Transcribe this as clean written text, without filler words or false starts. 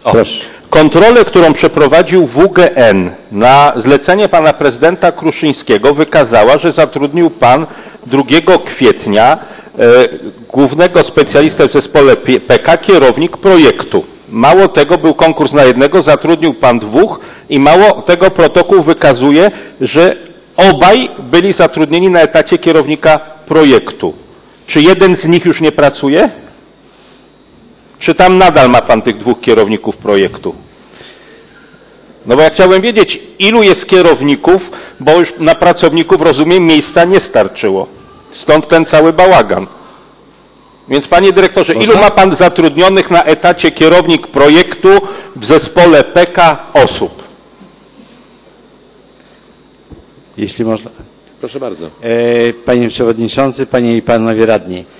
Proszę. Kontrolę, którą przeprowadził WGN na zlecenie pana prezydenta Kruszyńskiego, wykazała, że zatrudnił pan 2 kwietnia głównego specjalistę w zespole PK, kierownik projektu. Mało tego, był konkurs na jednego, zatrudnił pan 2 i mało tego, protokół wykazuje, że obaj byli zatrudnieni na etacie kierownika projektu. Czy jeden z nich już nie pracuje? Czy tam nadal ma pan tych 2 kierowników projektu? No bo ja chciałem wiedzieć, ilu jest kierowników, bo już na pracowników, rozumiem, miejsca nie starczyło. Stąd ten cały bałagan. Więc panie dyrektorze, ilu ma pan zatrudnionych na etacie kierownik projektu w zespole PK osób? Jeśli można. Proszę bardzo. Panie Przewodniczący, Panie i Panowie Radni.